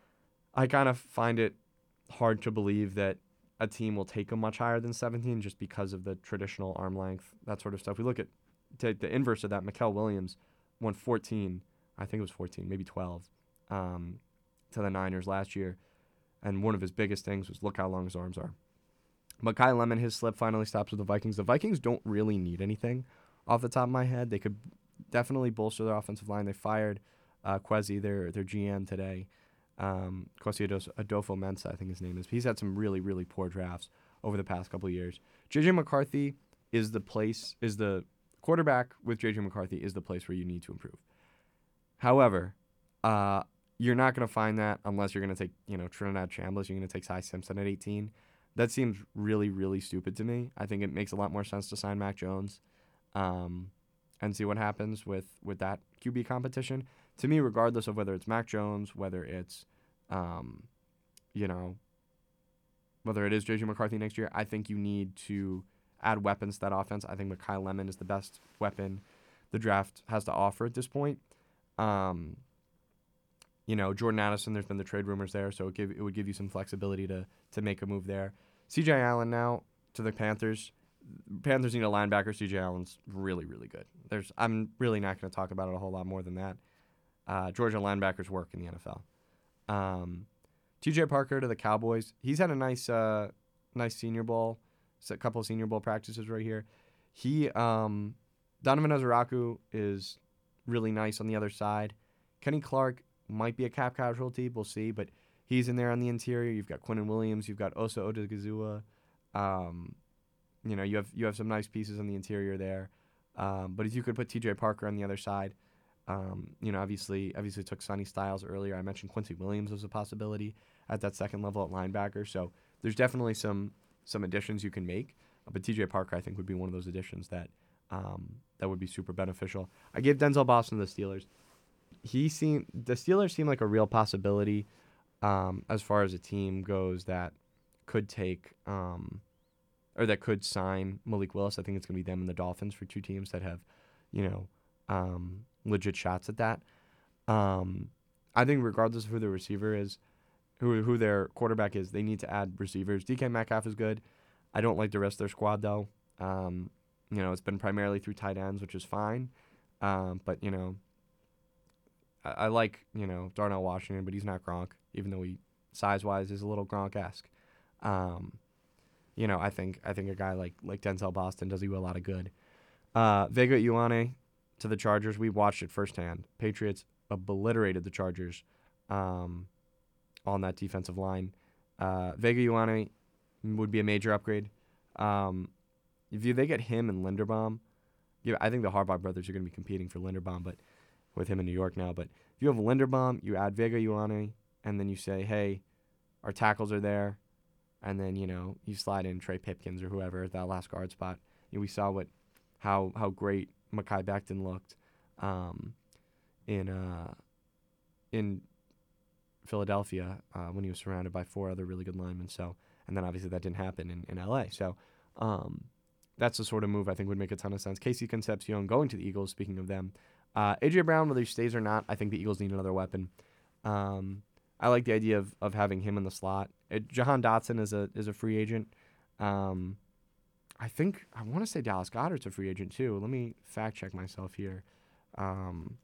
I kind of find it hard to believe that a team will take him much higher than seventeen just because of the traditional arm length, that sort of stuff. We look at take the inverse of that. Mikael Williams won fourteen, I think it was fourteen, maybe twelve, um, to the Niners last year. And one of his biggest things was look how long his arms are. Mekhi Lemon, his slip finally stops with the Vikings. The Vikings don't really need anything off the top of my head. They could definitely bolster their offensive line. They fired uh, Kwesi, their their G M, today. Um, Kwesi Adofo-Mensah, I think his name is. He's had some really, really poor drafts over the past couple of years. J J McCarthy is the place, is the quarterback with J J McCarthy is the place where you need to improve. However, uh, you're not going to find that unless you're going to take, you know, Trinidad Chambliss. You're going to take Sy Simpson at eighteen. That seems really, really stupid to me. I think it makes a lot more sense to sign Mac Jones um, and see what happens with, with that Q B competition. To me, regardless of whether it's Mac Jones, whether it's, um, you know, whether it is J J McCarthy next year, I think you need to add weapons to that offense. I think Mekhi Lemon is the best weapon the draft has to offer at this point. Um, you know, Jordan Addison, there's been the trade rumors there, so it, give, it would give you some flexibility to to make a move there. C J Allen now to the Panthers. Panthers need a linebacker. C J Allen's really, really good. There's, I'm really not going to talk about it a whole lot more than that. Uh, Georgia linebackers work in the N F L. Um, T J Parker to the Cowboys. He's had a nice, uh, nice Senior Bowl, a couple of Senior Bowl practices right here. He, um, Donovan Ezeraku is really nice on the other side. Kenny Clark might be a cap casualty. We'll see, but he's in there on the interior. You've got Quinnen Williams. You've got Osa Odigizua. Um, you know, you have you have some nice pieces on the interior there. Um, but if you could put T J Parker on the other side, um, you know, obviously obviously took Sonny Styles earlier. I mentioned Quincy Williams was a possibility at that second level at linebacker. So there's definitely some some additions you can make. But T J Parker, I think, would be one of those additions that um, that would be super beneficial. I gave Denzel Boston to the Steelers. He seemed the Steelers seem like a real possibility. Um, as far as a team goes that could take um, or that could sign Malik Willis. I think it's going to be them and the Dolphins for two teams that have, you know, um, legit shots at that. Um, I think regardless of who the receiver is, who who their quarterback is, they need to add receivers. D K Metcalf is good. I don't like the rest of their squad, though. Um, you know, it's been primarily through tight ends, which is fine. Um, but, you know, I, I like, you know, Darnell Washington, but he's not Gronk, even though he size-wise is a little Gronk-esque. Um, you know, I think I think a guy like like Denzel Boston does you a lot of good. Uh, Vega Ioane to the Chargers. We watched it firsthand. Patriots obliterated the Chargers um, on that defensive line. Uh, Vega Ioane would be a major upgrade. Um, if you, they get him and Linderbaum, yeah, I think the Harbaugh brothers are going to be competing for Linderbaum, but with him in New York now. But if you have Linderbaum, you add Vega Ioane, and then you say, hey, our tackles are there, and then, you know, you slide in Trey Pipkins or whoever at that last guard spot. You know, we saw what how how great Mekhi Becton looked um, in uh, in Philadelphia uh, when he was surrounded by four other really good linemen. So, and then obviously that didn't happen in, in L A. So um, that's the sort of move I think would make a ton of sense. Casey Concepcion going to the Eagles, speaking of them. Uh, A J Brown, whether he stays or not, I think the Eagles need another weapon. Um, I like the idea of, of having him in the slot. It, Jahan Dotson is a is a free agent. Um, I think, I want to say Dallas Goedert's a free agent too. Let me fact check myself here. Um,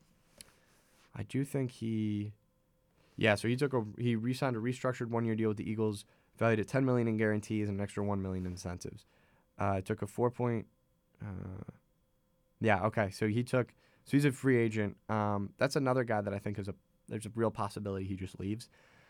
I do think he, yeah, so he took a, he re-signed a restructured one-year deal with the Eagles, valued at ten million dollars in guarantees and an extra one million dollars in incentives. Uh, took a four point, uh, yeah, okay, so he took, so he's a free agent. Um, that's another guy that I think is a, there's a real possibility he just leaves.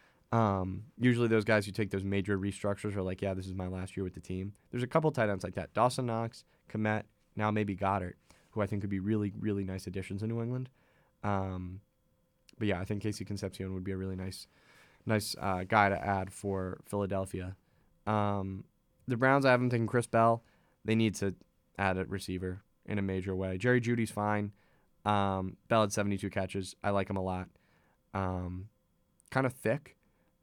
Um, usually those guys who take those major restructures are like, yeah, this is my last year with the team. There's a couple tight ends like that. Dawson Knox, Kmet, now maybe Goddard, who I think could be really, really nice additions in New England. Um, but yeah, I think Casey Concepcion would be a really nice nice uh, guy to add for Philadelphia. Um, the Browns, I haven't taken Chris Bell. They need to add a receiver in a major way. Jerry Jeudy's fine. Um, Bell had seventy-two catches. I like him a lot. Um, kind of thick.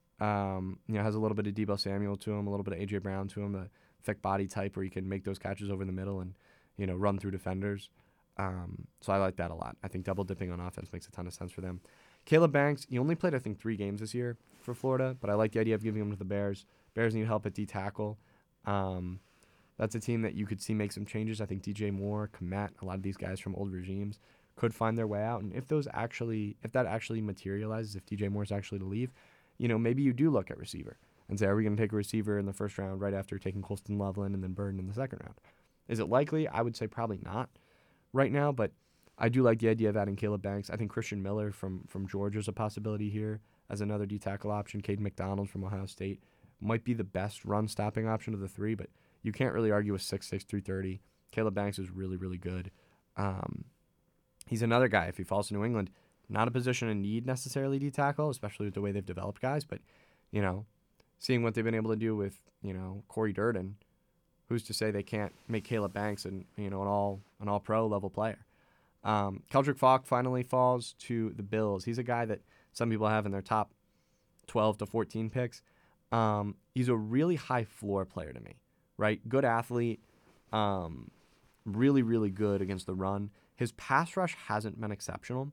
Um, you know, has a little bit of Deebo Samuel to him, a little bit of A J Brown to him, the thick body type where he can make those catches over the middle and, you know, run through defenders. Um, so I like that a lot. I think double dipping on offense makes a ton of sense for them. Caleb Banks, he only played, I think, three games this year for Florida, but I like the idea of giving him to the Bears. Bears need help at D-tackle. Um, that's a team that you could see make some changes. I think D J Moore, Kmet, a lot of these guys from old regimes could find their way out. And if those actually, if that actually materializes, if D J Moore's actually to leave, you know, maybe you do look at receiver and say, are we going to take a receiver in the first round right after taking Colston Loveland and then Burden in the second round? Is it likely? I would say probably not right now, but I do like the idea of adding Caleb Banks. I think Christian Miller from, from Georgia is a possibility here as another D-tackle option. Caden McDonald from Ohio State might be the best run-stopping option of the three, but you can't really argue with six six, three thirty. Caleb Banks is really, really good. Um, he's another guy, if he falls to New England, not a position in need necessarily D-tackle, especially with the way they've developed guys, but, you know, seeing what they've been able to do with, you know, Corey Durden, who's to say they can't make Caleb Banks an, you know, an all an all pro level player. Um, Keldrick Falk finally falls to the Bills. He's a guy that some people have in their top twelve to fourteen picks. Um, he's a really high floor player to me, right? Good athlete, um, really, really good against the run. His pass rush hasn't been exceptional.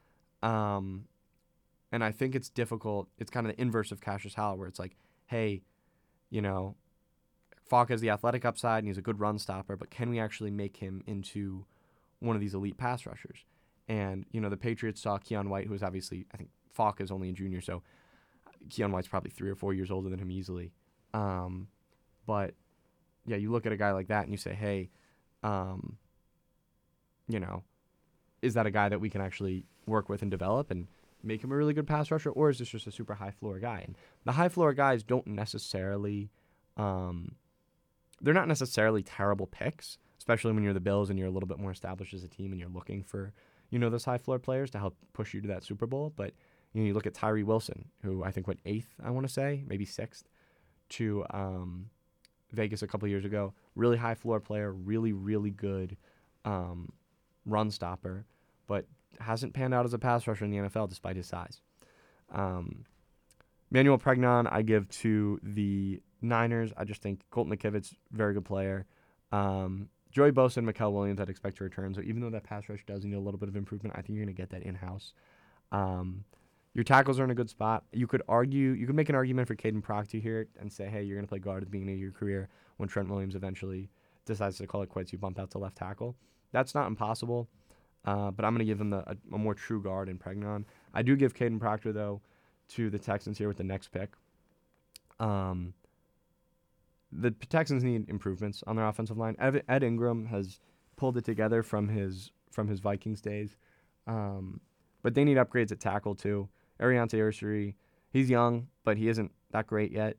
Um, and I think it's difficult. It's kind of the inverse of Cassius Howell, where it's like, hey, you know, Falk has the athletic upside and he's a good run stopper, but can we actually make him into one of these elite pass rushers? And, you know, the Patriots saw Keon White, who is obviously, I think Falk is only a junior, so Keon White's probably three or four years older than him easily. Um, but, yeah, you look at a guy like that and you say, hey, um, you know, is that a guy that we can actually work with and develop and make him a really good pass rusher, or is this just a super high floor guy? And the high floor guys don't necessarily, um, they're not necessarily terrible picks, especially when you're the Bills and you're a little bit more established as a team and you're looking for, you know, those high floor players to help push you to that Super Bowl. But, you know, you look at Tyree Wilson, who I think went eighth, I want to say, maybe sixth, to um, Vegas a couple years ago. Really high floor player, really, really good um, run stopper, but hasn't panned out as a pass rusher in the N F L despite his size. Um, Manuel Pregnon, I give to the Niners. I just think Colton McKivitz, very good player. Um, Joey Bosa and Mikael Williams, I'd expect to return. So even though that pass rush does need a little bit of improvement, I think you're going to get that in-house. Um, your tackles are in a good spot. You could argue, you could make an argument for Caden Proctor here and say, hey, you're going to play guard at the beginning of your career. When Trent Williams eventually decides to call it quits, you bump out to left tackle. That's not impossible. Uh, but I'm going to give him the, a, a more true guard in Pregnon. I do give Caden Proctor, though, to the Texans here with the next pick. Um, the Texans need improvements on their offensive line. Ed, Ed Ingram has pulled it together from his from his Vikings days. Um, but they need upgrades at tackle, too. Ariante Ursary, he's young, but he isn't that great yet.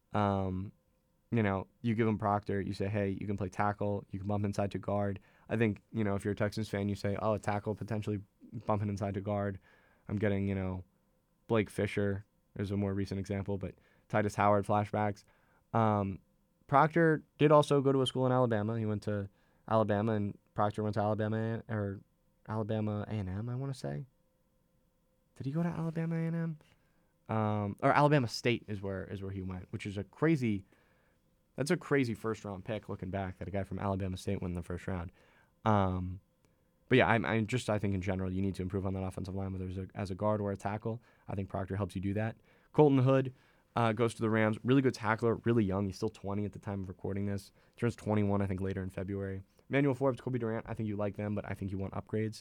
Um, you know, you give him Proctor, you say, hey, you can play tackle, you can bump inside to guard. I think, you know, if you're a Texans fan, you say, oh, a tackle potentially bumping inside to guard. I'm getting, you know, Blake Fisher. There's a more recent example, but Titus Howard flashbacks. Um, Proctor did also go to a school in Alabama. He went to Alabama, and Proctor went to Alabama, or Alabama A and M, I want to say. Did he go to Alabama A and M? Um, or Alabama State is where is where he went, which is a crazy. That's a crazy first round pick looking back. That a guy from Alabama State went in the first round. Um, but yeah, I'm, I'm just I think in general you need to improve on that offensive line, whether it's a, as a guard or a tackle. I think Proctor helps you do that. Colton Hood uh, goes to the Rams. Really good tackler, really young. He's still twenty at the time of recording this. Turns twenty-one, I think, later in February. Manuel Forbes, Kobe Durant. I think you like them, but I think you want upgrades.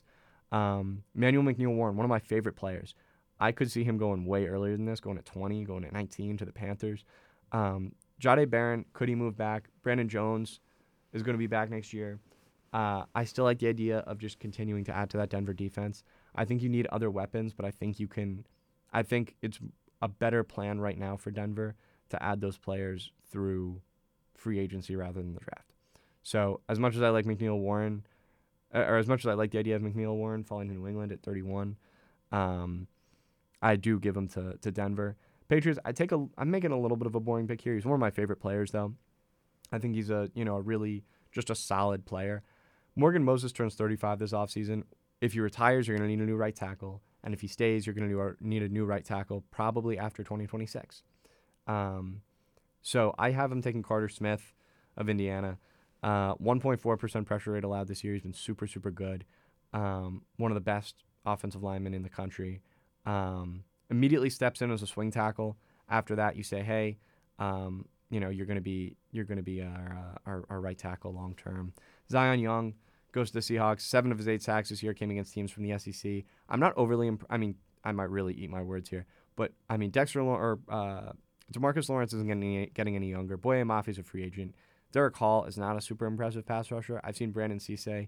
Um, Manuel McNeil Warren, one of my favorite players. I could see him going way earlier than this, going at twenty, going at nineteen to the Panthers. Um, Jahdae Barron, could he move back? Brandon Jones is going to be back next year. Uh, I still like the idea of just continuing to add to that Denver defense. I think you need other weapons, but I think you can. I think it's a better plan right now for Denver to add those players through free agency rather than the draft. So as much as I like McNeil Warren, or as much as I like the idea of McNeil Warren falling to New England at thirty-one, um, I do give him to, to Denver. Patriots, I take a, I'm making a little bit of a boring pick here. He's one of my favorite players, though. I think he's a, you know, a really just a solid player. Morgan Moses turns thirty-five this offseason. If he retires, you're going to need a new right tackle. And if he stays, you're going to need a new right tackle probably after twenty twenty-six. Um, so I have him taking Carter Smith of Indiana. Uh, one point four percent pressure rate allowed this year. He's been super, super good. Um, one of the best offensive linemen in the country. Um, immediately steps in as a swing tackle. After that, you say, hey, um, you know, you're going to be you're going to be our, uh, our our right tackle long term. Zion Young goes to the Seahawks. Seven of his eight sacks this year came against teams from the S E C. I'm not overly imp- I mean, I might really eat my words here, but I mean, Dexter or uh, DeMarcus Lawrence isn't getting any, getting any younger. Boye Mafi's a free agent. Derek Hall is not a super impressive pass rusher. I've seen Brandon Cisse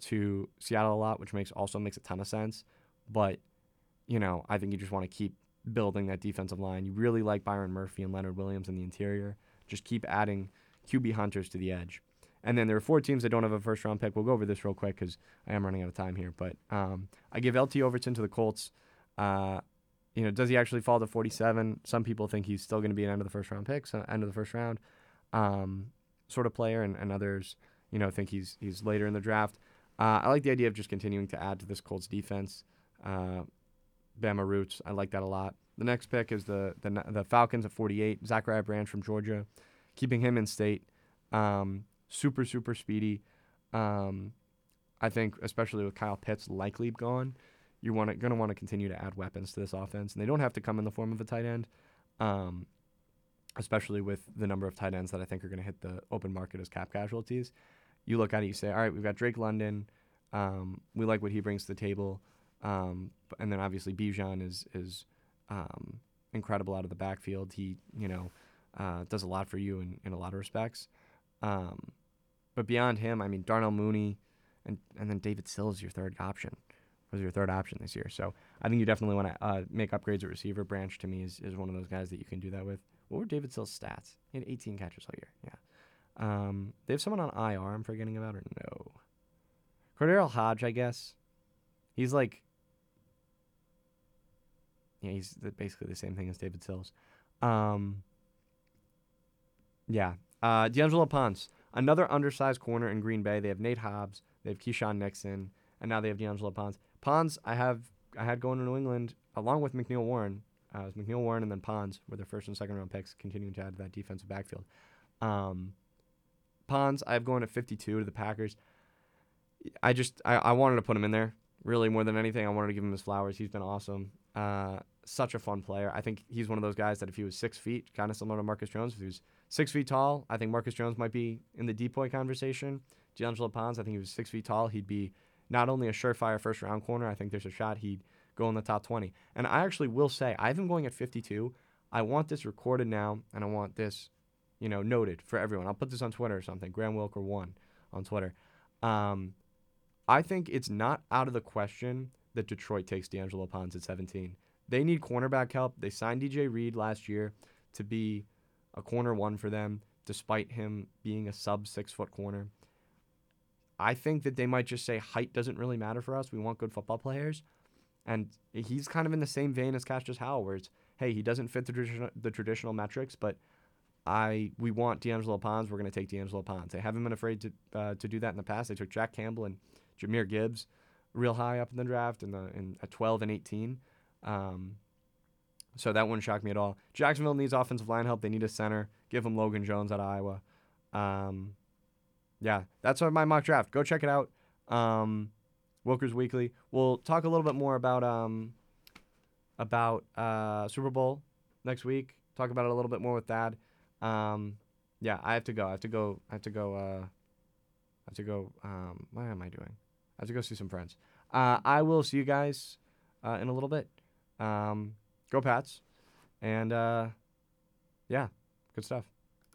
to Seattle a lot, which makes also makes a ton of sense. But you know, I think you just want to keep building that defensive line. You really like Byron Murphy and Leonard Williams in the interior. Just keep adding Q B hunters to the edge. And then there are four teams that don't have a first-round pick. We'll go over this real quick because I am running out of time here. But um, I give L T Overton to the Colts. Uh, you know, does he actually fall to forty-seven? Some people think he's still going to be an end of the first-round pick, so end of the first round um, sort of player, and, and others, you know, think he's he's later in the draft. Uh, I like the idea of just continuing to add to this Colts defense. Uh, Bama roots, I like that a lot. The next pick is the the, the Falcons at forty-eight. Zachariah Branch from Georgia, keeping him in state. Um, super, super speedy. Um, I think, especially with Kyle Pitts likely gone, you're wanna, going to want to continue to add weapons to this offense. And they don't have to come in the form of a tight end, um, especially with the number of tight ends that I think are going to hit the open market as cap casualties. You look at it, you say, all right, we've got Drake London. Um, we like what he brings to the table. Um, and then obviously Bijan is is um, incredible out of the backfield. He, you know, uh, does a lot for you in, in a lot of respects. Um, but beyond him, I mean, Darnell Mooney and, and then David Sills is your third option. Was your third option this year. So I think you definitely want to uh, make upgrades at receiver. Branch to me is, is one of those guys that you can do that with. What were David Sills' stats? He had eighteen catches all year. Yeah. Um, they have someone on I R I'm forgetting about, or no? Cordero Hodge, I guess. He's like, yeah, he's the, basically the same thing as David Sills. Um, yeah. Uh, D'Angelo Ponce, another undersized corner in Green Bay. They have Nate Hobbs, they have Keyshawn Nixon, and now they have D'Angelo Ponce. Ponce, I have I had going to New England along with McNeil Warren. Uh, it was McNeil Warren and then Ponce were their first and second round picks, continuing to add to that defensive backfield. Um, Ponce, I have going at fifty-two to the Packers. I just I, I wanted to put him in there. Really, more than anything, I wanted to give him his flowers. He's been awesome. Uh, such a fun player. I think he's one of those guys that if he was six feet, kind of similar to Marcus Jones, if he was six feet tall, I think Marcus Jones might be in the depoy conversation. D'Angelo Ponce, I think he was six feet tall. He'd be not only a surefire first round corner, I think there's a shot he'd go in the top twenty. And I actually will say, I have him going at fifty-two. I want this recorded now, and I want this, you know, noted for everyone. I'll put this on Twitter or something. Graham Wilker one on Twitter. Um, I think it's not out of the question that Detroit takes D'Angelo Ponds at seventeen. They need cornerback help. They signed D J Reed last year to be a corner one for them, despite him being a sub six foot corner. I think that they might just say height doesn't really matter for us. We want good football players. And he's kind of in the same vein as Cassius Howell, where it's, hey, he doesn't fit the traditional, the traditional metrics, but I we want D'Angelo Ponds. We're going to take D'Angelo Ponds. They haven't been afraid to uh, to do that in the past. They took Jack Campbell and Jahmyr Gibbs real high up in the draft in the in at twelve and eighteen. Um, so that wouldn't shock me at all. Jacksonville needs offensive line help. They need a center. Give them Logan Jones out of Iowa. Um, yeah, that's my mock draft. Go check it out. Um, Wilker's Weekly. We'll talk a little bit more about um, about uh, Super Bowl next week. Talk about it a little bit more with Thad. Um, yeah, I have to go. I have to go. I have to go. Uh, I have to go. Um, what am I doing? I have to go see some friends. Uh, I will see you guys uh, in a little bit. Um, go Pats, and uh, yeah, good stuff.